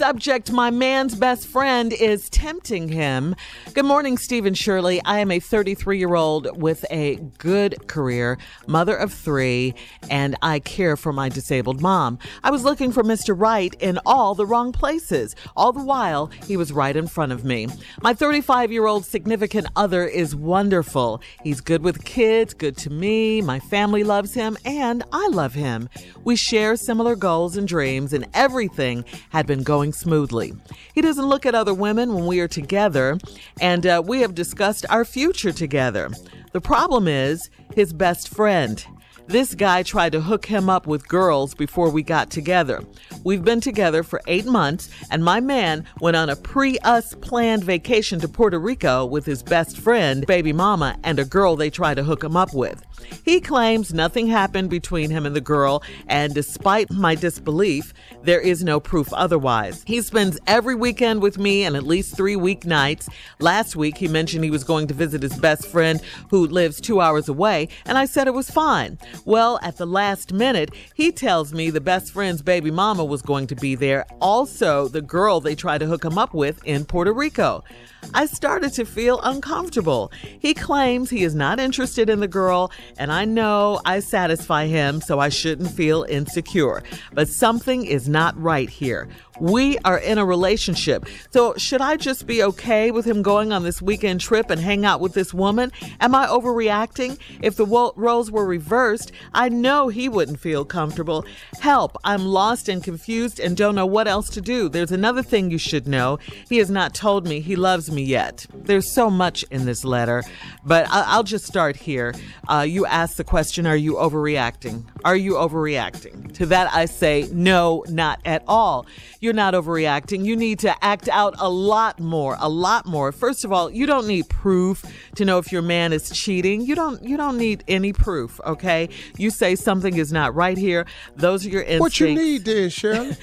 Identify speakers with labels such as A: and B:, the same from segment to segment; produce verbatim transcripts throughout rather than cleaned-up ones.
A: subject, my man's best friend is tempting him. Good morning, Steve and Shirley. I am a thirty-three-year-old with a good career, mother of three, and I care for my disabled mom. I was looking for Mister Right in all the wrong places. All the while, he was right in front of me. My thirty-five-year-old significant other is wonderful. He's good with kids, good to me, my family loves him, and I love him. We share similar goals and dreams, and everything had been going smoothly. He doesn't look at other women when we are together, and uh, we have discussed our future together. The problem is his best friend. This guy tried to hook him up with girls before we got together. We've been together for eight months, and my man went on a pre-us planned vacation to Puerto Rico with his best friend, baby mama, and a girl they tried to hook him up with. He claims nothing happened between him and the girl, and despite my disbelief, there is no proof otherwise. He spends every weekend with me and at least three weeknights. Last week, he mentioned he was going to visit his best friend who lives two hours away, and I said it was fine. Well, at the last minute, he tells me the best friend's baby mama was going to be there, also the girl they tried to hook him up with in Puerto Rico. I started to feel uncomfortable. He claims he is not interested in the girl, and I know I satisfy him, so I shouldn't feel insecure. But something is not right here. We are in a relationship. So should I just be okay with him going on this weekend trip and hang out with this woman? Am I overreacting? If the wo- roles were reversed, I know he wouldn't feel comfortable. Help, I'm lost and confused and don't know what else to do. There's another thing you should know. He has not told me he loves me yet. There's so much in this letter, but I- I'll just start here. Uh, you asked the question, are you overreacting? Are you overreacting? To that I say, no, not at all. You're not overreacting. You need to act out a lot more, a lot more. First of all, you don't need proof to know if your man is cheating. You don't, you don't need any proof, okay? You say something is not right here. Those are your instincts.
B: What you need then, Shirley?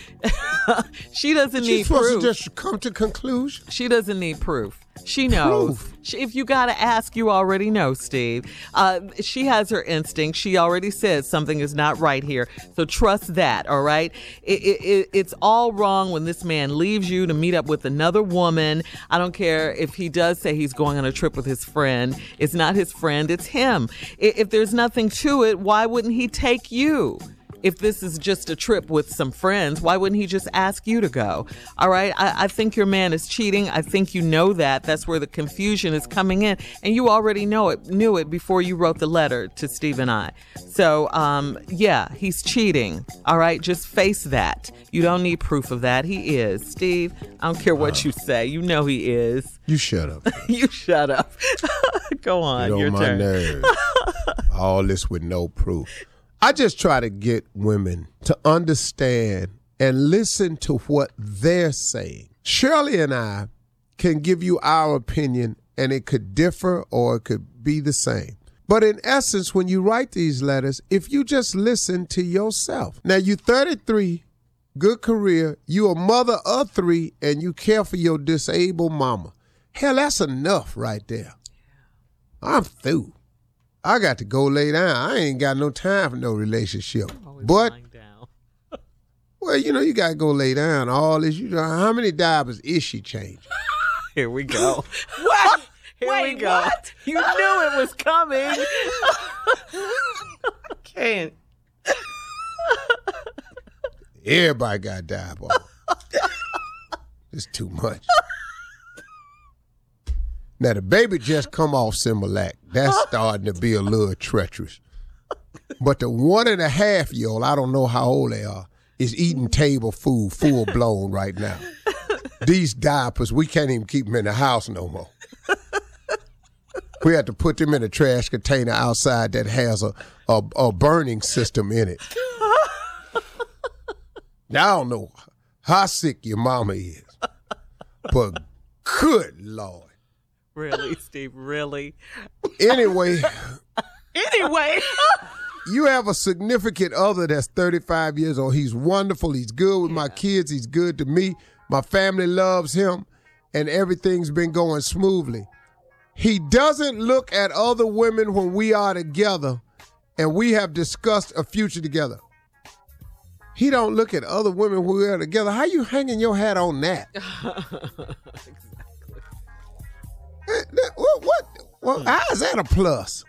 A: She doesn't
B: She's
A: need
B: supposed
A: proof.
B: to just come to conclusion.
A: She doesn't need proof. She knows.
B: Proof.
A: She, if you got to ask, you already know, Steve. Uh, she has her instinct. She already said something is not right here. So trust that, all right? It, it, it, it's all wrong when this man leaves you to meet up with another woman. I don't care if he does say he's going on a trip with his friend. It's not his friend. It's him. If, if there's nothing to it, why wouldn't he take you? If this is just a trip with some friends, why wouldn't he just ask you to go? All right. I, I think your man is cheating. I think you know that. That's where the confusion is coming in. And you already know it, knew it before you wrote the letter to Steve and I. So, um, yeah, he's cheating. All right. Just face that. You don't need proof of that. He is. Steve, I don't care what uh, you say. You know he is.
B: You shut up.
A: You shut up. Go on.
B: Get on
A: your
B: my
A: turn.
B: nerves. All this with no proof. I just try to get women to understand and listen to what they're saying. Shirley and I can give you our opinion, and it could differ or it could be the same. But in essence, when you write these letters, if you just listen to yourself. Now, you're thirty-three, good career, you a mother of three, and you care for your disabled mama. Hell, that's enough right there. I'm through. I got to go lay down. I ain't got no time for no relationship. But, well, you know, you got to go lay down. All this, you know, how many diapers is she changing?
A: Here we go. What? Here
C: Wait,
A: we go.
C: what?
A: You knew it was coming.
C: Can't.
B: Everybody got diapers. It's too much. Now, the baby just come off Similac. That's starting to be a little treacherous. But the one and a half year old, I don't know how old they are, is eating table food full blown right now. These diapers, we can't even keep them in the house no more. We have to put them in a trash container outside that has a, a, a burning system in it. Now, I don't know how sick your mama is, but good Lord.
A: Really, Steve, really?
B: Anyway.
A: Anyway.
B: You have a significant other that's thirty-five years old. He's wonderful. He's good with yeah. my kids. He's good to me. My family loves him, and everything's been going smoothly. He doesn't look at other women when we are together, and we have discussed a future together. he don't look at other women who are together. How you hanging your hat on that?
A: Exactly.
B: What, what, what, how is that a plus?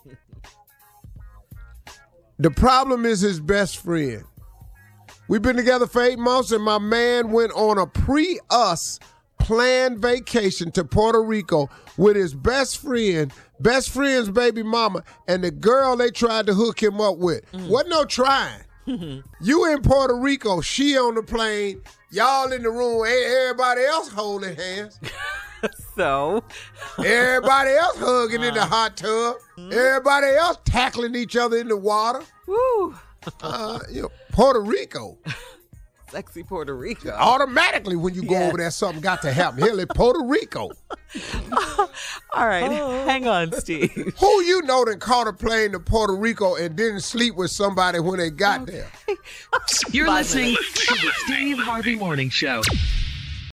B: The problem is his best friend. We've been together for eight months, and my man went on a pre-us planned vacation to Puerto Rico with his best friend, best friend's baby mama, and the girl they tried to hook him up with. Mm. Wasn't no trying. You in Puerto Rico, she on the plane, y'all in the room, everybody else holding hands.
A: So?
B: Everybody else hugging uh, in the hot tub. Mm. Everybody else tackling each other in the water.
A: Woo.
B: uh, you know, Puerto Rico.
A: Sexy Puerto Rico.
B: Automatically when you go yes. over there, something got to happen. Hell, it's Puerto Rico.
A: All right, oh. Hang on, Steve.
B: Who you know that caught a plane to Puerto Rico and didn't sleep with somebody when they got okay. there?
C: You're Five listening minutes. to the Steve Harvey Morning Show.